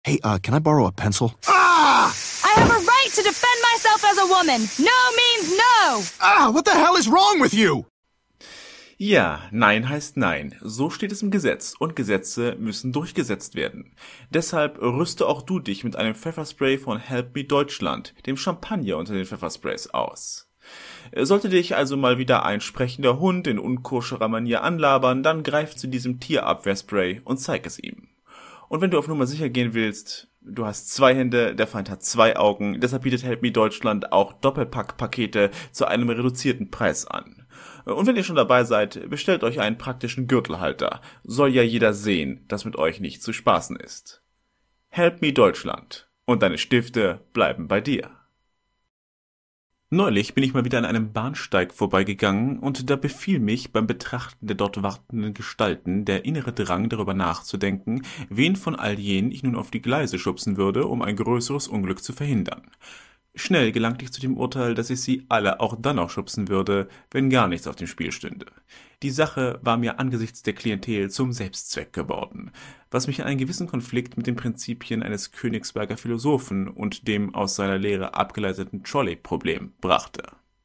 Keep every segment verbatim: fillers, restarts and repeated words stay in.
Hey, uh, can I borrow a pencil? Ah! I have a right to defend myself as a woman. No means no. Ah, what the hell is wrong with you? Ja, Nein heißt Nein. So steht es im Gesetz und Gesetze müssen durchgesetzt werden. Deshalb rüste auch du dich mit einem Pfefferspray von Help Me Deutschland, dem Champagner unter den Pfeffersprays, aus. Sollte dich also mal wieder ein sprechender Hund in unkoscherer Manier anlabern, dann greif zu diesem Tierabwehrspray und zeig es ihm. Und wenn du auf Nummer sicher gehen willst, du hast zwei Hände, der Feind hat zwei Augen, deshalb bietet Help Me Deutschland auch Doppelpack-Pakete zu einem reduzierten Preis an. Und wenn ihr schon dabei seid, bestellt euch einen praktischen Gürtelhalter. Soll ja jeder sehen, dass mit euch nicht zu spaßen ist. Help Me Deutschland. Und deine Stifte bleiben bei dir. Neulich bin ich mal wieder an einem Bahnsteig vorbeigegangen und da befiel mich beim Betrachten der dort wartenden Gestalten der innere Drang, darüber nachzudenken, wen von all jenen ich nun auf die Gleise schubsen würde, um ein größeres Unglück zu verhindern. Schnell gelangte ich zu dem Urteil, dass ich sie alle auch dann noch schubsen würde, wenn gar nichts auf dem Spiel stünde. Die Sache war mir angesichts der Klientel zum Selbstzweck geworden, was mich in einen gewissen Konflikt mit den Prinzipien eines Königsberger Philosophen und dem aus seiner Lehre abgeleiteten Trolley-Problem brachte.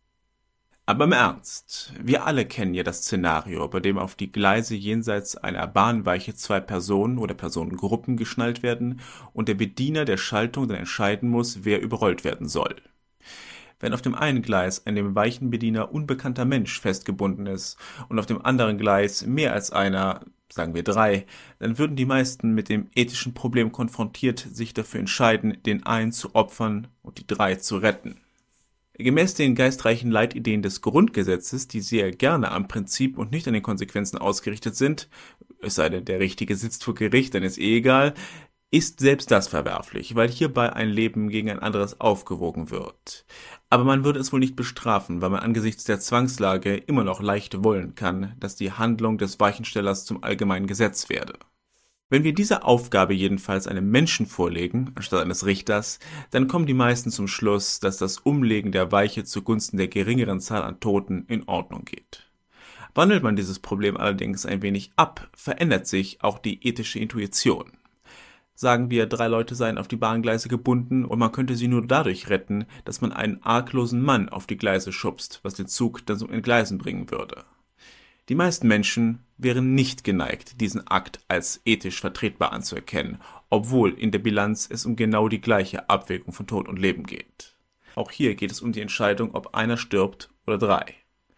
Aber im Ernst, wir alle kennen ja das Szenario, bei dem auf die Gleise jenseits einer Bahnweiche zwei Personen oder Personengruppen geschnallt werden und der Bediener der Schaltung dann entscheiden muss, wer überrollt werden soll. Wenn auf dem einen Gleis ein dem Weichenbediener unbekannter Mensch festgebunden ist und auf dem anderen Gleis mehr als einer, sagen wir drei, dann würden die meisten mit dem ethischen Problem konfrontiert sich dafür entscheiden, den einen zu opfern und die drei zu retten. Gemäß den geistreichen Leitideen des Grundgesetzes, die sehr gerne am Prinzip und nicht an den Konsequenzen ausgerichtet sind, es sei denn, der Richtige sitzt vor Gericht, dann ist eh egal, ist selbst das verwerflich, weil hierbei ein Leben gegen ein anderes aufgewogen wird. Aber man würde es wohl nicht bestrafen, weil man angesichts der Zwangslage immer noch leicht wollen kann, dass die Handlung des Weichenstellers zum allgemeinen Gesetz werde. Wenn wir diese Aufgabe jedenfalls einem Menschen vorlegen, anstatt eines Richters, dann kommen die meisten zum Schluss, dass das Umlegen der Weiche zugunsten der geringeren Zahl an Toten in Ordnung geht. Wandelt man dieses Problem allerdings ein wenig ab, verändert sich auch die ethische Intuition. Sagen wir, drei Leute seien auf die Bahngleise gebunden und man könnte sie nur dadurch retten, dass man einen arglosen Mann auf die Gleise schubst, was den Zug dann zum Entgleisen bringen würde. Die meisten Menschen wären nicht geneigt, diesen Akt als ethisch vertretbar anzuerkennen, obwohl in der Bilanz es um genau die gleiche Abwägung von Tod und Leben geht. Auch hier geht es um die Entscheidung, ob einer stirbt oder drei.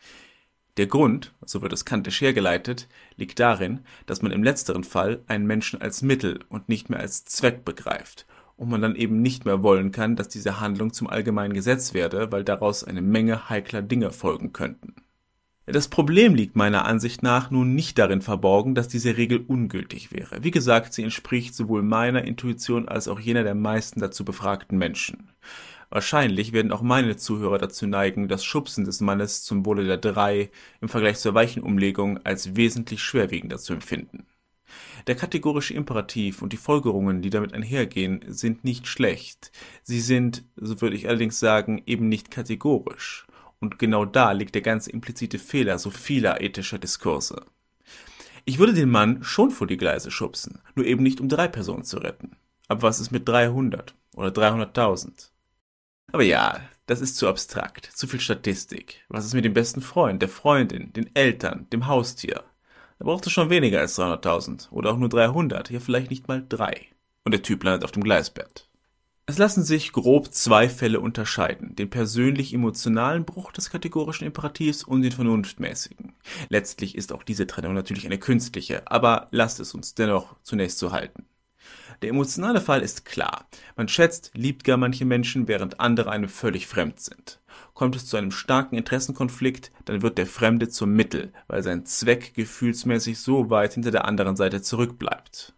Der Grund, so wird es kantisch hergeleitet, liegt darin, dass man im letzteren Fall einen Menschen als Mittel und nicht mehr als Zweck begreift und man dann eben nicht mehr wollen kann, dass diese Handlung zum allgemeinen Gesetz werde, weil daraus eine Menge heikler Dinge folgen könnten. Das Problem liegt meiner Ansicht nach nun nicht darin verborgen, dass diese Regel ungültig wäre. Wie gesagt, sie entspricht sowohl meiner Intuition als auch jener der meisten dazu befragten Menschen. Wahrscheinlich werden auch meine Zuhörer dazu neigen, das Schubsen des Mannes zum Wohle der drei im Vergleich zur Weichenumlegung als wesentlich schwerwiegender zu empfinden. Der kategorische Imperativ und die Folgerungen, die damit einhergehen, sind nicht schlecht. Sie sind, so würde ich allerdings sagen, eben nicht kategorisch. Und genau da liegt der ganze implizite Fehler so vieler ethischer Diskurse. Ich würde den Mann schon vor die Gleise schubsen, nur eben nicht um drei Personen zu retten. Aber was ist mit dreihundert oder dreihunderttausend? Aber ja, das ist zu abstrakt, zu viel Statistik. Was ist mit dem besten Freund, der Freundin, den Eltern, dem Haustier? Da braucht es schon weniger als dreihunderttausend oder auch nur dreihundert, ja vielleicht nicht mal drei. Und der Typ landet auf dem Gleisbett. Es lassen sich grob zwei Fälle unterscheiden, den persönlich-emotionalen Bruch des kategorischen Imperativs und den vernunftmäßigen. Letztlich ist auch diese Trennung natürlich eine künstliche, aber lasst es uns dennoch zunächst so halten. Der emotionale Fall ist klar. Man schätzt, liebt gar manche Menschen, während andere einem völlig fremd sind. Kommt es zu einem starken Interessenkonflikt, dann wird der Fremde zum Mittel, weil sein Zweck gefühlsmäßig so weit hinter der anderen Seite zurückbleibt.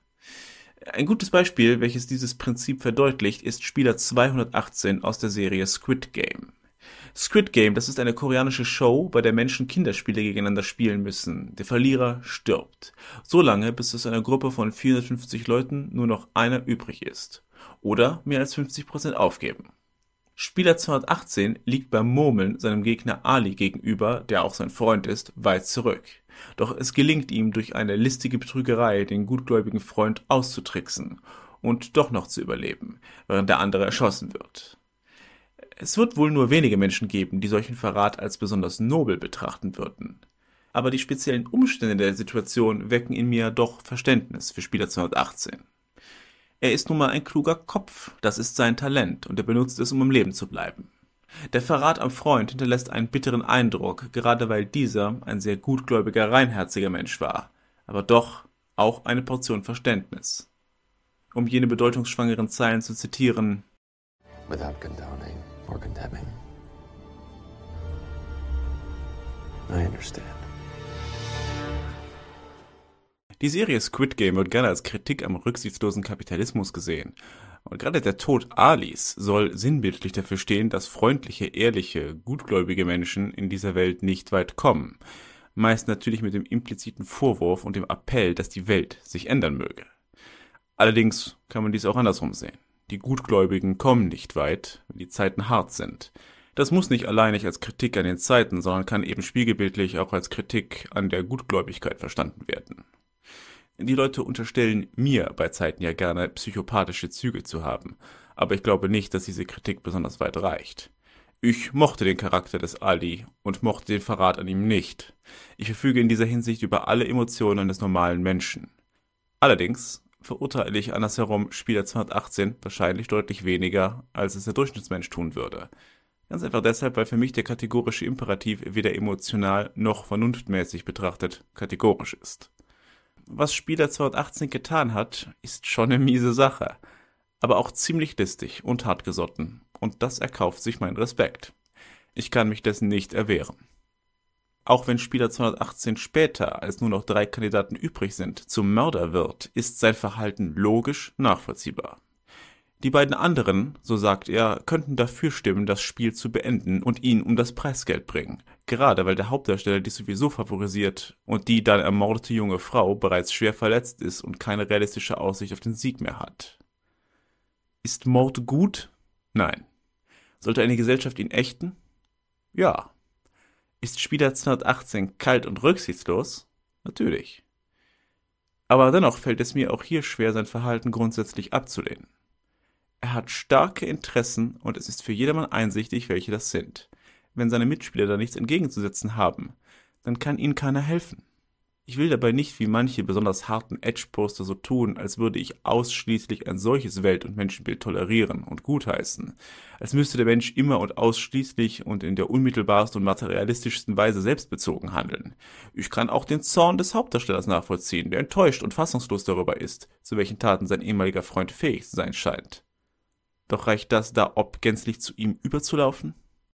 Ein gutes Beispiel, welches dieses Prinzip verdeutlicht, ist Spieler zweihundertachtzehn aus der Serie Squid Game. Squid Game, das ist eine koreanische Show, bei der Menschen Kinderspiele gegeneinander spielen müssen. Der Verlierer stirbt. So lange, bis aus einer Gruppe von vierhundertfünfzig Leuten nur noch einer übrig ist. Oder mehr als fünfzig Prozent aufgeben. Spieler zweihundertachtzehn liegt beim Murmeln seinem Gegner Ali gegenüber, der auch sein Freund ist, weit zurück. Doch es gelingt ihm durch eine listige Betrügerei, den gutgläubigen Freund auszutricksen. und doch noch zu überleben, während der andere erschossen wird. Es wird wohl nur wenige Menschen geben, die solchen Verrat als besonders nobel betrachten würden. Aber die speziellen Umstände der Situation wecken in mir doch Verständnis für Spieler zweihundertachtzehn. Er ist nun mal ein kluger Kopf, das ist sein Talent und er benutzt es, um im Leben zu bleiben. Der Verrat am Freund hinterlässt einen bitteren Eindruck, gerade weil dieser ein sehr gutgläubiger, reinherziger Mensch war, aber doch auch eine Portion Verständnis. Um jene bedeutungsschwangeren Zeilen zu zitieren: Without condoning or condemning. I understand. Die Serie Squid Game wird gerne als Kritik am rücksichtslosen Kapitalismus gesehen. Und gerade der Tod Alis soll sinnbildlich dafür stehen, dass freundliche, ehrliche, gutgläubige Menschen in dieser Welt nicht weit kommen. Meist natürlich mit dem impliziten Vorwurf und dem Appell, dass die Welt sich ändern möge. Allerdings kann man dies auch andersrum sehen. Die Gutgläubigen kommen nicht weit, wenn die Zeiten hart sind. Das muss nicht alleinig als Kritik an den Zeiten, sondern kann eben spiegelbildlich auch als Kritik an der Gutgläubigkeit verstanden werden. Die Leute unterstellen mir bei Zeiten ja gerne, psychopathische Züge zu haben, aber ich glaube nicht, dass diese Kritik besonders weit reicht. Ich mochte den Charakter des Ali und mochte den Verrat an ihm nicht. Ich verfüge in dieser Hinsicht über alle Emotionen eines normalen Menschen. Allerdings verurteile ich andersherum Spieler zweihundertachtzehn wahrscheinlich deutlich weniger, als es der Durchschnittsmensch tun würde. Ganz einfach deshalb, weil für mich der kategorische Imperativ weder emotional noch vernunftmäßig betrachtet kategorisch ist. Was Spieler zweihundertachtzehn getan hat, ist schon eine miese Sache, aber auch ziemlich listig und hartgesotten, und das erkauft sich meinen Respekt. Ich kann mich dessen nicht erwehren. Auch wenn Spieler zweihundertachtzehn später, als nur noch drei Kandidaten übrig sind, zum Mörder wird, ist sein Verhalten logisch nachvollziehbar. Die beiden anderen, so sagt er, könnten dafür stimmen, das Spiel zu beenden und ihn um das Preisgeld bringen, gerade weil der Hauptdarsteller dies sowieso favorisiert und die dann ermordete junge Frau bereits schwer verletzt ist und keine realistische Aussicht auf den Sieg mehr hat. Ist Mord gut? Nein. Sollte eine Gesellschaft ihn ächten? Ja. Ist Spieler zweihundertachtzehn kalt und rücksichtslos? Natürlich. Aber dennoch fällt es mir auch hier schwer, sein Verhalten grundsätzlich abzulehnen. Er hat starke Interessen und es ist für jedermann einsichtig, welche das sind. Wenn seine Mitspieler da nichts entgegenzusetzen haben, dann kann ihnen keiner helfen. Ich will dabei nicht wie manche besonders harten Edge-Poster so tun, als würde ich ausschließlich ein solches Welt- und Menschenbild tolerieren und gutheißen, als müsste der Mensch immer und ausschließlich und in der unmittelbarsten und materialistischsten Weise selbstbezogen handeln. Ich kann auch den Zorn des Hauptdarstellers nachvollziehen, der enttäuscht und fassungslos darüber ist, zu welchen Taten sein ehemaliger Freund fähig zu sein scheint. Doch reicht das da ob gänzlich zu ihm überzulaufen?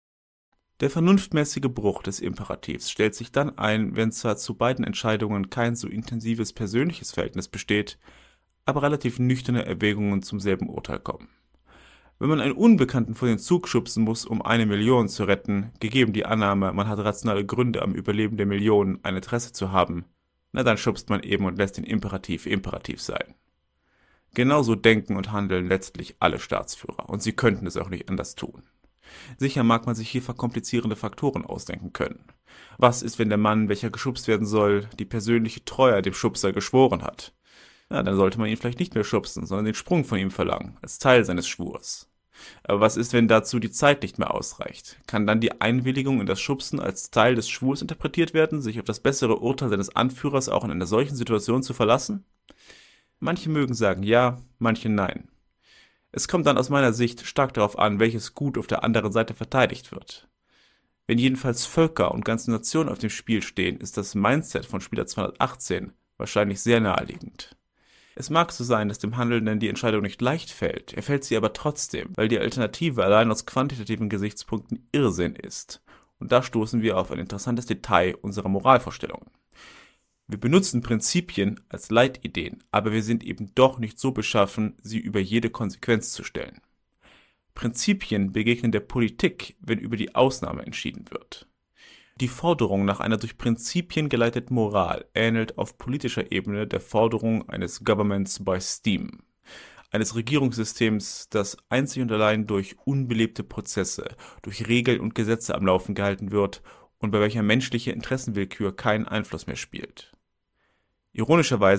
Der vernunftmäßige Bruch des Imperativs stellt sich dann ein, wenn zwar zu beiden Entscheidungen kein so intensives persönliches Verhältnis besteht, aber relativ nüchterne Erwägungen zum selben Urteil kommen. Wenn man einen Unbekannten vor den Zug schubsen muss, um eine Million zu retten, gegeben die Annahme, man hat rationale Gründe am Überleben der Million ein Interesse zu haben, na dann schubst man eben und lässt den Imperativ Imperativ sein. Genauso denken und handeln letztlich alle Staatsführer, und sie könnten es auch nicht anders tun. Sicher mag man sich hier verkomplizierende Faktoren ausdenken können. Was ist, wenn der Mann, welcher geschubst werden soll, die persönliche Treue dem Schubser geschworen hat? Ja, dann sollte man ihn vielleicht nicht mehr schubsen, sondern den Sprung von ihm verlangen, als Teil seines Schwurs. Aber was ist, wenn dazu die Zeit nicht mehr ausreicht? Kann dann die Einwilligung in das Schubsen als Teil des Schwurs interpretiert werden, sich auf das bessere Urteil seines Anführers auch in einer solchen Situation zu verlassen? Manche mögen sagen ja, manche nein. Es kommt dann aus meiner Sicht stark darauf an, welches Gut auf der anderen Seite verteidigt wird. Wenn jedenfalls Völker und ganze Nationen auf dem Spiel stehen, ist das Mindset von Spieler zweihundertachtzehn wahrscheinlich sehr naheliegend. Es mag so sein, dass dem Handelnden die Entscheidung nicht leicht fällt, er fällt sie aber trotzdem, weil die Alternative allein aus quantitativen Gesichtspunkten Irrsinn ist. Und da stoßen wir auf ein interessantes Detail unserer Moralvorstellungen. Wir benutzen Prinzipien als Leitideen, aber wir sind eben doch nicht so beschaffen, sie über jede Konsequenz zu stellen. Prinzipien begegnen der Politik, wenn über die Ausnahme entschieden wird. Die Forderung nach einer durch Prinzipien geleiteten Moral ähnelt auf politischer Ebene der Forderung eines Governments by Steam, eines Regierungssystems, das einzig und allein durch unbelebte Prozesse, durch Regeln und Gesetze am Laufen gehalten wird und bei welcher menschliche Interessenwillkür keinen Einfluss mehr spielt. Ironischerweise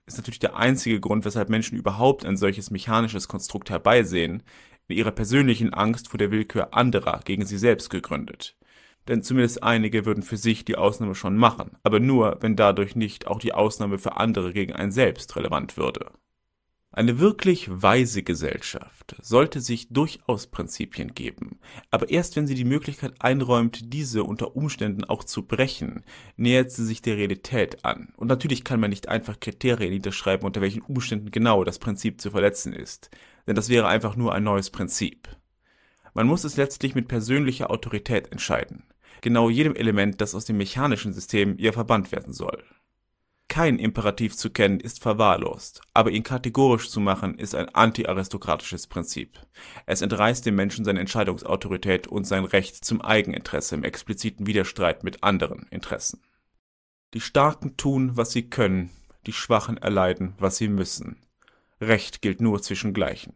ist natürlich der einzige Grund, weshalb Menschen überhaupt ein solches mechanisches Konstrukt herbeisehen, in ihrer persönlichen Angst vor der Willkür anderer gegen sie selbst gegründet. Denn zumindest einige würden für sich die Ausnahme schon machen, aber nur, wenn dadurch nicht auch die Ausnahme für andere gegen einen selbst relevant würde. Eine wirklich weise Gesellschaft sollte sich durchaus Prinzipien geben, aber erst wenn sie die Möglichkeit einräumt, diese unter Umständen auch zu brechen, nähert sie sich der Realität an. Und natürlich kann man nicht einfach Kriterien niederschreiben, unter welchen Umständen genau das Prinzip zu verletzen ist, denn das wäre einfach nur ein neues Prinzip. Man muss es letztlich mit persönlicher Autorität entscheiden, genau jedem Element, das aus dem mechanischen System ja verbannt werden soll. Kein Imperativ zu kennen ist verwahrlost, aber ihn kategorisch zu machen ist ein anti-aristokratisches Prinzip. Es entreißt dem Menschen seine Entscheidungsautorität und sein Recht zum Eigeninteresse im expliziten Widerstreit mit anderen Interessen. Die Starken tun, was sie können, die Schwachen erleiden, was sie müssen. Recht gilt nur zwischen Gleichen.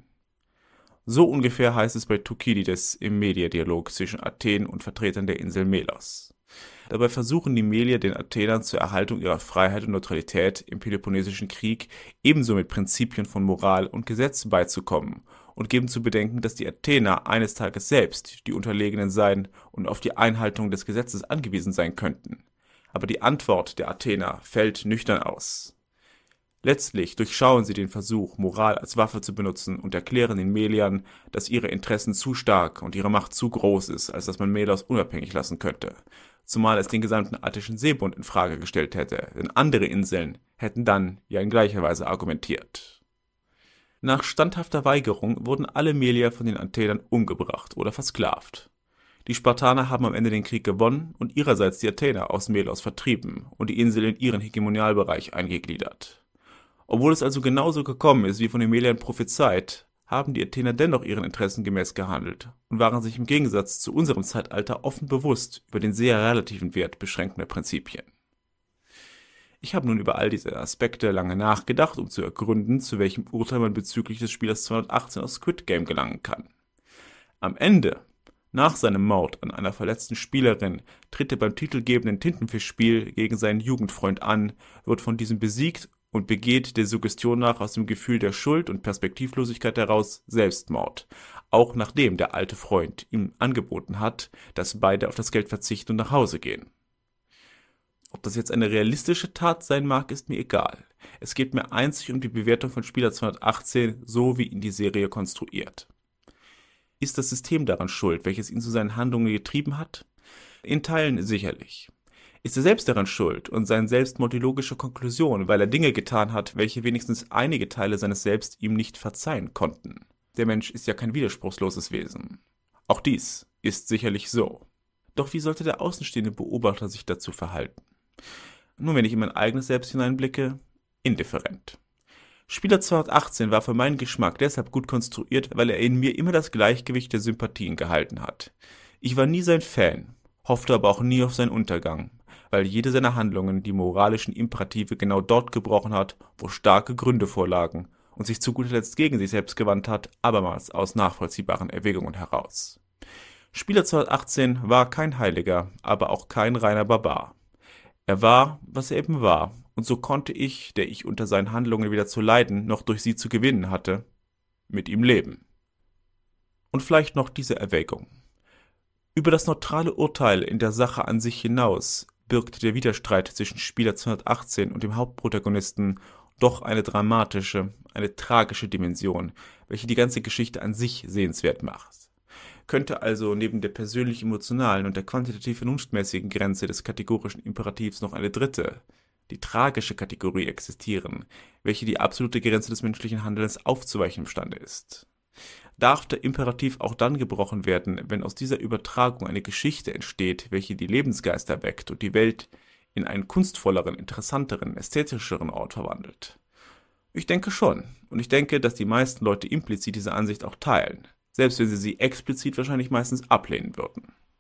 So ungefähr heißt es bei Thukydides im Mediadialog zwischen Athen und Vertretern der Insel Melos. Dabei versuchen die Melier den Athenern zur Erhaltung ihrer Freiheit und Neutralität im Peloponnesischen Krieg ebenso mit Prinzipien von Moral und Gesetz beizukommen und geben zu bedenken, dass die Athener eines Tages selbst die Unterlegenen seien und auf die Einhaltung des Gesetzes angewiesen sein könnten. Aber die Antwort der Athener fällt nüchtern aus. Letztlich durchschauen sie den Versuch, Moral als Waffe zu benutzen und erklären den Meliern, dass ihre Interessen zu stark und ihre Macht zu groß ist, als dass man Melos unabhängig lassen könnte. Zumal es den gesamten attischen Seebund in Frage gestellt hätte, denn andere Inseln hätten dann ja in gleicher Weise argumentiert. Nach standhafter Weigerung wurden alle Melier von den Athenern umgebracht oder versklavt. Die Spartaner haben am Ende den Krieg gewonnen und ihrerseits die Athener aus Melos vertrieben und die Insel in ihren Hegemonialbereich eingegliedert. Obwohl es also genauso gekommen ist, wie von den Meliern prophezeit, haben die Athener dennoch ihren Interessen gemäß gehandelt und waren sich im Gegensatz zu unserem Zeitalter offen bewusst über den sehr relativen Wert beschränkender Prinzipien. Ich habe nun über all diese Aspekte lange nachgedacht, um zu ergründen, zu welchem Urteil man bezüglich des Spielers zweihundertachtzehn aus Squid Game gelangen kann. Am Ende, nach seinem Mord an einer verletzten Spielerin, tritt er beim titelgebenden Tintenfischspiel gegen seinen Jugendfreund an, wird von diesem besiegt und begeht der Suggestion nach aus dem Gefühl der Schuld und Perspektivlosigkeit heraus Selbstmord, auch nachdem der alte Freund ihm angeboten hat, dass beide auf das Geld verzichten und nach Hause gehen. Ob das jetzt eine realistische Tat sein mag, ist mir egal. Es geht mir einzig um die Bewertung von Spieler zweihundertachtzehn, so wie ihn die Serie konstruiert. Ist das System daran schuld, welches ihn zu seinen Handlungen getrieben hat? In Teilen sicherlich. Ist er selbst daran schuld und seine selbstmordilogische Konklusion, weil er Dinge getan hat, welche wenigstens einige Teile seines Selbst ihm nicht verzeihen konnten? Der Mensch ist ja kein widerspruchsloses Wesen. Auch dies ist sicherlich so. Doch wie sollte der außenstehende Beobachter sich dazu verhalten? Nun, wenn ich in mein eigenes Selbst hineinblicke, indifferent. Spieler zweihundertachtzehn war für meinen Geschmack deshalb gut konstruiert, weil er in mir immer das Gleichgewicht der Sympathien gehalten hat. Ich war nie sein Fan, hoffte aber auch nie auf seinen Untergang, weil jede seiner Handlungen die moralischen Imperative genau dort gebrochen hat, wo starke Gründe vorlagen und sich zu guter Letzt gegen sich selbst gewandt hat, abermals aus nachvollziehbaren Erwägungen heraus. Spieler zweihundertachtzehn war kein Heiliger, aber auch kein reiner Barbar. Er war, was er eben war, und so konnte ich, der ich unter seinen Handlungen weder zu leiden noch durch sie zu gewinnen hatte, mit ihm leben. Und vielleicht noch diese Erwägung. Über das neutrale Urteil in der Sache an sich hinaus birgt der Widerstreit zwischen Spieler zweihundertachtzehn und dem Hauptprotagonisten doch eine dramatische, eine tragische Dimension, welche die ganze Geschichte an sich sehenswert macht. Könnte also neben der persönlich-emotionalen und der quantitativ-vernunftmäßigen Grenze des kategorischen Imperativs noch eine dritte, die tragische Kategorie existieren, welche die absolute Grenze des menschlichen Handelns aufzuweichen imstande ist. Darf der Imperativ auch dann gebrochen werden, wenn aus dieser Übertragung eine Geschichte entsteht, welche die Lebensgeister weckt und die Welt in einen kunstvolleren, interessanteren, ästhetischeren Ort verwandelt? Ich denke schon, und ich denke, dass die meisten Leute implizit diese Ansicht auch teilen, selbst wenn sie sie explizit wahrscheinlich meistens ablehnen würden.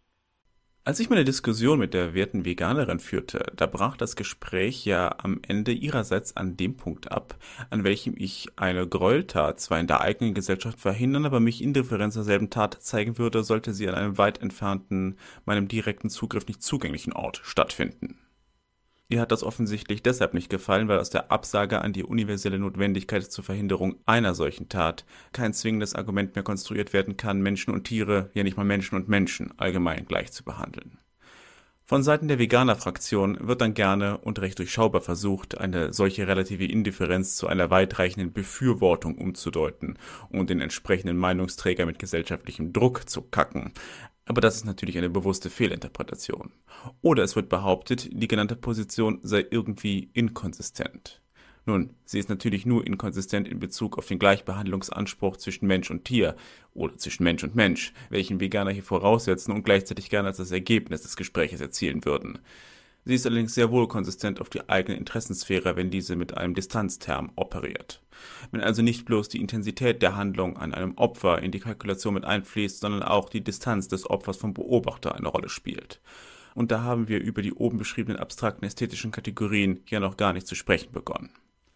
Als ich meine Diskussion mit der werten Veganerin führte, da brach das Gespräch ja am Ende ihrerseits an dem Punkt ab, an welchem ich eine Gräueltat zwar in der eigenen Gesellschaft verhindern, aber mich Indifferenz derselben Tat zeigen würde, sollte sie an einem weit entfernten, meinem direkten Zugriff nicht zugänglichen Ort stattfinden. Ihr hat das offensichtlich deshalb nicht gefallen, weil aus der Absage an die universelle Notwendigkeit zur Verhinderung einer solchen Tat kein zwingendes Argument mehr konstruiert werden kann, Menschen und Tiere, ja nicht mal Menschen und Menschen, allgemein gleich zu behandeln. Von Seiten der Veganer-Fraktion wird dann gerne und recht durchschaubar versucht, eine solche relative Indifferenz zu einer weitreichenden Befürwortung umzudeuten und den entsprechenden Meinungsträger mit gesellschaftlichem Druck zu kacken. Aber das ist natürlich eine bewusste Fehlinterpretation. Oder es wird behauptet, die genannte Position sei irgendwie inkonsistent. Nun, sie ist natürlich nur inkonsistent in Bezug auf den Gleichbehandlungsanspruch zwischen Mensch und Tier oder zwischen Mensch und Mensch, welchen Veganer hier voraussetzen und gleichzeitig gerne als das Ergebnis des Gespräches erzielen würden. Sie ist allerdings sehr wohl konsistent auf die eigene Interessensphäre, wenn diese mit einem Distanzterm operiert. Wenn also nicht bloß die Intensität der Handlung an einem Opfer in die Kalkulation mit einfließt, sondern auch die Distanz des Opfers vom Beobachter eine Rolle spielt. Und da haben wir über die oben beschriebenen abstrakten ästhetischen Kategorien ja noch gar nicht zu sprechen begonnen.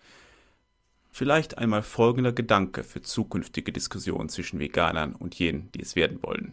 Vielleicht einmal folgender Gedanke für zukünftige Diskussionen zwischen Veganern und jenen, die es werden wollen.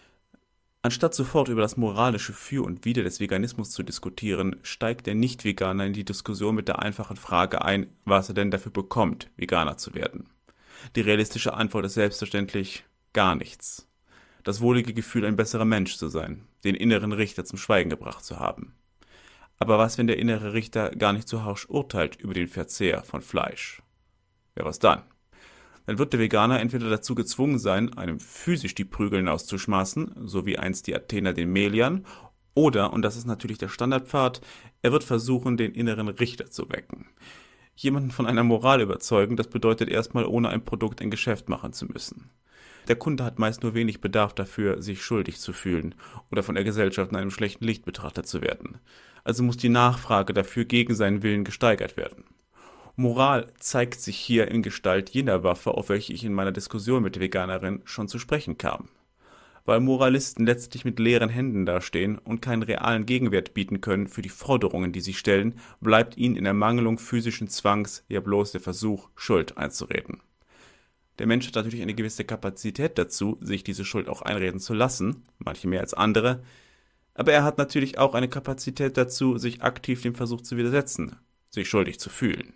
Anstatt sofort über das moralische Für und Wider des Veganismus zu diskutieren, steigt der Nicht-Veganer in die Diskussion mit der einfachen Frage ein, was er denn dafür bekommt, Veganer zu werden. Die realistische Antwort ist selbstverständlich gar nichts. Das wohlige Gefühl, ein besserer Mensch zu sein, den inneren Richter zum Schweigen gebracht zu haben. Aber was, wenn der innere Richter gar nicht so harsch urteilt über den Verzehr von Fleisch? Ja, was dann? Dann wird der Veganer entweder dazu gezwungen sein, einem physisch die Prügeln auszuschmaßen, so wie einst die Athener den Melian, oder, und das ist natürlich der Standardpfad, er wird versuchen, den inneren Richter zu wecken. Jemanden von einer Moral überzeugen, das bedeutet erstmal ohne ein Produkt ein Geschäft machen zu müssen. Der Kunde hat meist nur wenig Bedarf dafür, sich schuldig zu fühlen oder von der Gesellschaft in einem schlechten Licht betrachtet zu werden. Also muss die Nachfrage dafür gegen seinen Willen gesteigert werden. Moral zeigt sich hier in Gestalt jener Waffe, auf welche ich in meiner Diskussion mit der Veganerin schon zu sprechen kam. Weil Moralisten letztlich mit leeren Händen dastehen und keinen realen Gegenwert bieten können für die Forderungen, die sie stellen, bleibt ihnen in Ermangelung physischen Zwangs ja bloß der Versuch, Schuld einzureden. Der Mensch hat natürlich eine gewisse Kapazität dazu, sich diese Schuld auch einreden zu lassen, manche mehr als andere, aber er hat natürlich auch eine Kapazität dazu, sich aktiv dem Versuch zu widersetzen, sich schuldig zu fühlen.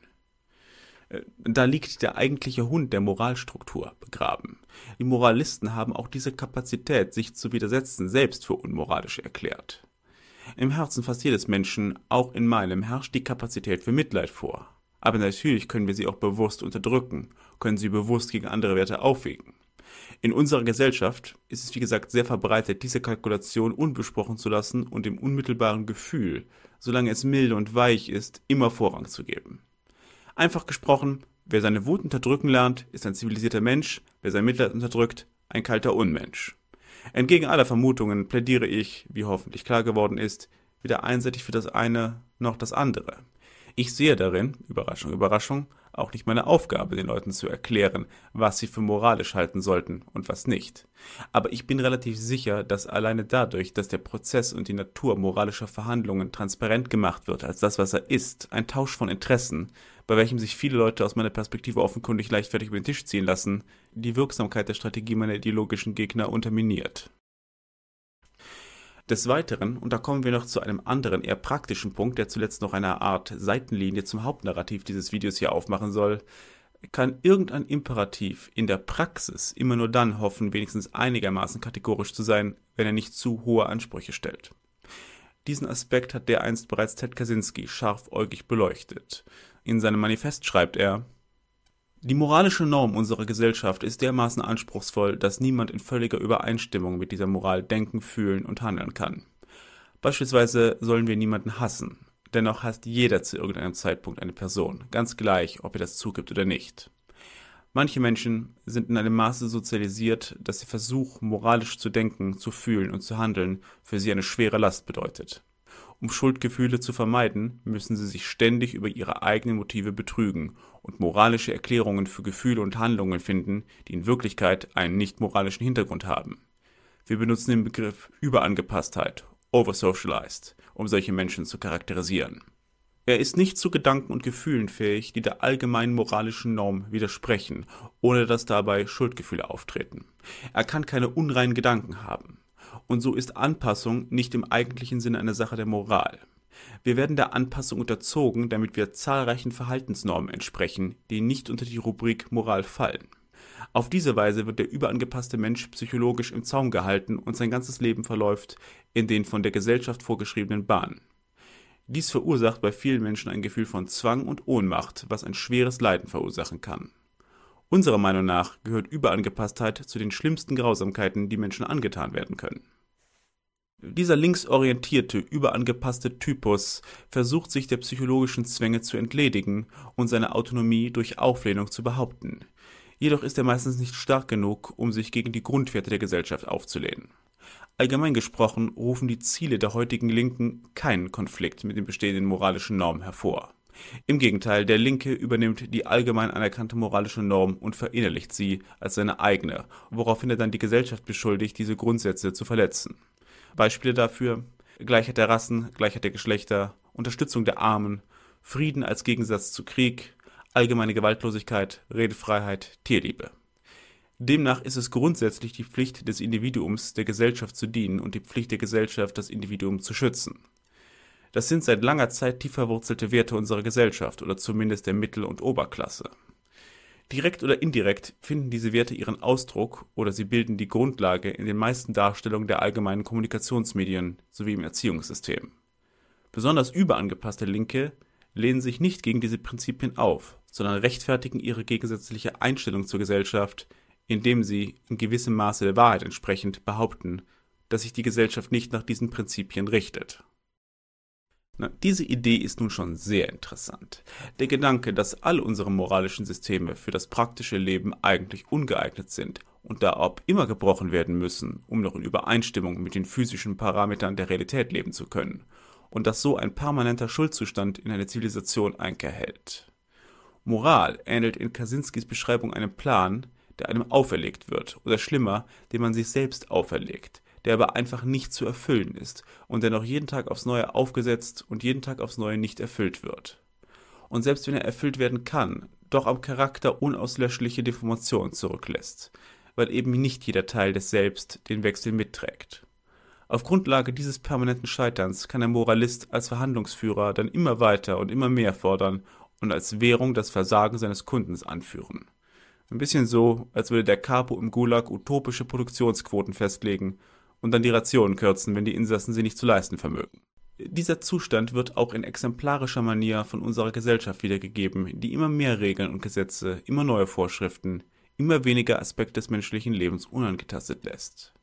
Da liegt der eigentliche Hund der Moralstruktur begraben. Die Moralisten haben auch diese Kapazität, sich zu widersetzen, selbst für unmoralisch erklärt. Im Herzen fast jedes Menschen, auch in meinem, herrscht die Kapazität für Mitleid vor. Aber natürlich können wir sie auch bewusst unterdrücken, können sie bewusst gegen andere Werte aufwiegen. In unserer Gesellschaft ist es wie gesagt sehr verbreitet, diese Kalkulation unbesprochen zu lassen und dem unmittelbaren Gefühl, solange es milde und weich ist, immer Vorrang zu geben. Einfach gesprochen, wer seine Wut unterdrücken lernt, ist ein zivilisierter Mensch, wer sein Mitleid unterdrückt, ein kalter Unmensch. Entgegen aller Vermutungen plädiere ich, wie hoffentlich klar geworden ist, weder einseitig für das eine noch das andere. Ich sehe darin, Überraschung, Überraschung, auch nicht meine Aufgabe, den Leuten zu erklären, was sie für moralisch halten sollten und was nicht. Aber ich bin relativ sicher, dass alleine dadurch, dass der Prozess und die Natur moralischer Verhandlungen transparent gemacht wird als das, was er ist, ein Tausch von Interessen, bei welchem sich viele Leute aus meiner Perspektive offenkundig leichtfertig über den Tisch ziehen lassen, die Wirksamkeit der Strategie meiner ideologischen Gegner unterminiert. Des Weiteren, und da kommen wir noch zu einem anderen, eher praktischen Punkt, der zuletzt noch eine Art Seitenlinie zum Hauptnarrativ dieses Videos hier aufmachen soll, kann irgendein Imperativ in der Praxis immer nur dann hoffen, wenigstens einigermaßen kategorisch zu sein, wenn er nicht zu hohe Ansprüche stellt. Diesen Aspekt hat dereinst bereits Ted Kaczynski scharfäugig beleuchtet. In seinem Manifest schreibt er: Die moralische Norm unserer Gesellschaft ist dermaßen anspruchsvoll, dass niemand in völliger Übereinstimmung mit dieser Moral denken, fühlen und handeln kann. Beispielsweise sollen wir niemanden hassen. Dennoch hasst jeder zu irgendeinem Zeitpunkt eine Person, ganz gleich, ob er das zugibt oder nicht. Manche Menschen sind in einem Maße sozialisiert, dass der Versuch, moralisch zu denken, zu fühlen und zu handeln, für sie eine schwere Last bedeutet. Um Schuldgefühle zu vermeiden, müssen sie sich ständig über ihre eigenen Motive betrügen und moralische Erklärungen für Gefühle und Handlungen finden, die in Wirklichkeit einen nicht moralischen Hintergrund haben. Wir benutzen den Begriff Überangepasstheit, oversocialized, um solche Menschen zu charakterisieren. Er ist nicht zu Gedanken und Gefühlen fähig, die der allgemeinen moralischen Norm widersprechen, ohne dass dabei Schuldgefühle auftreten. Er kann keine unreinen Gedanken haben. Und so ist Anpassung nicht im eigentlichen Sinne eine Sache der Moral. Wir werden der Anpassung unterzogen, damit wir zahlreichen Verhaltensnormen entsprechen, die nicht unter die Rubrik Moral fallen. Auf diese Weise wird der überangepasste Mensch psychologisch im Zaum gehalten und sein ganzes Leben verläuft in den von der Gesellschaft vorgeschriebenen Bahnen. Dies verursacht bei vielen Menschen ein Gefühl von Zwang und Ohnmacht, was ein schweres Leiden verursachen kann. Unserer Meinung nach gehört Überangepasstheit zu den schlimmsten Grausamkeiten, die Menschen angetan werden können. Dieser linksorientierte, überangepasste Typus versucht sich der psychologischen Zwänge zu entledigen und seine Autonomie durch Auflehnung zu behaupten. Jedoch ist er meistens nicht stark genug, um sich gegen die Grundwerte der Gesellschaft aufzulehnen. Allgemein gesprochen rufen die Ziele der heutigen Linken keinen Konflikt mit den bestehenden moralischen Normen hervor. Im Gegenteil, der Linke übernimmt die allgemein anerkannte moralische Norm und verinnerlicht sie als seine eigene, woraufhin er dann die Gesellschaft beschuldigt, diese Grundsätze zu verletzen. Beispiele dafür: Gleichheit der Rassen, Gleichheit der Geschlechter, Unterstützung der Armen, Frieden als Gegensatz zu Krieg, allgemeine Gewaltlosigkeit, Redefreiheit, Tierliebe. Demnach ist es grundsätzlich die Pflicht des Individuums, der Gesellschaft zu dienen und die Pflicht der Gesellschaft, das Individuum zu schützen. Das sind seit langer Zeit tief verwurzelte Werte unserer Gesellschaft oder zumindest der Mittel- und Oberklasse. Direkt oder indirekt finden diese Werte ihren Ausdruck oder sie bilden die Grundlage in den meisten Darstellungen der allgemeinen Kommunikationsmedien sowie im Erziehungssystem. Besonders überangepasste Linke lehnen sich nicht gegen diese Prinzipien auf, sondern rechtfertigen ihre gegensätzliche Einstellung zur Gesellschaft, indem sie in gewissem Maße der Wahrheit entsprechend behaupten, dass sich die Gesellschaft nicht nach diesen Prinzipien richtet. Na, diese Idee ist nun schon sehr interessant. Der Gedanke, dass alle unsere moralischen Systeme für das praktische Leben eigentlich ungeeignet sind und da ob immer gebrochen werden müssen, um noch in Übereinstimmung mit den physischen Parametern der Realität leben zu können, und dass so ein permanenter Schuldzustand in eine Zivilisation Einkehr hält. Moral ähnelt in Kaczynskis Beschreibung einem Plan, der einem auferlegt wird, oder schlimmer, den man sich selbst auferlegt, der aber einfach nicht zu erfüllen ist und der noch jeden Tag aufs Neue aufgesetzt und jeden Tag aufs Neue nicht erfüllt wird. Und selbst wenn er erfüllt werden kann, doch am Charakter unauslöschliche Deformationen zurücklässt, weil eben nicht jeder Teil des Selbst den Wechsel mitträgt. Auf Grundlage dieses permanenten Scheiterns kann der Moralist als Verhandlungsführer dann immer weiter und immer mehr fordern und als Währung das Versagen seines Kundens anführen. Ein bisschen so, als würde der Capo im Gulag utopische Produktionsquoten festlegen und dann die Rationen kürzen, wenn die Insassen sie nicht zu leisten vermögen. Dieser Zustand wird auch in exemplarischer Manier von unserer Gesellschaft wiedergegeben, die immer mehr Regeln und Gesetze, immer neue Vorschriften, immer weniger Aspekte des menschlichen Lebens unangetastet lässt.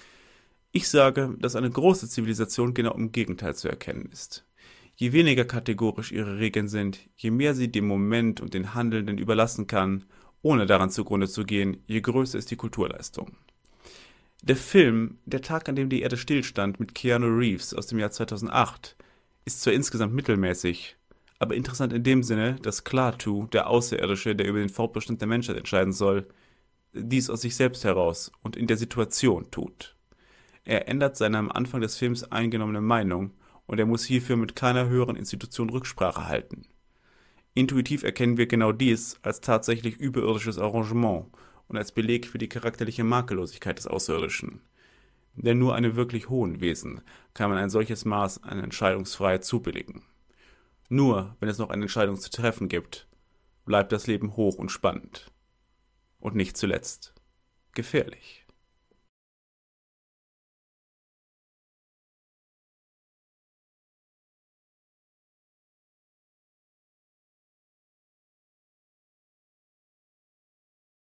Ich sage, dass eine große Zivilisation genau im Gegenteil zu erkennen ist. Je weniger kategorisch ihre Regeln sind, je mehr sie dem Moment und den Handelnden überlassen kann, ohne daran zugrunde zu gehen, je größer ist die Kulturleistung. Der Film Der Tag, an dem die Erde stillstand mit Keanu Reeves aus dem Jahr zweitausendacht ist zwar insgesamt mittelmäßig, aber interessant in dem Sinne, dass Klaatu, der Außerirdische, der über den Fortbestand der Menschheit entscheiden soll, dies aus sich selbst heraus und in der Situation tut. Er ändert seine am Anfang des Films eingenommene Meinung und er muss hierfür mit keiner höheren Institution Rücksprache halten. Intuitiv erkennen wir genau dies als tatsächlich überirdisches Arrangement und als Beleg für die charakterliche Makellosigkeit des Außerirdischen. Denn nur einem wirklich hohen Wesen kann man ein solches Maß an Entscheidungsfreiheit zubilligen. Nur wenn es noch eine Entscheidung zu treffen gibt, bleibt das Leben hoch und spannend. Und nicht zuletzt gefährlich.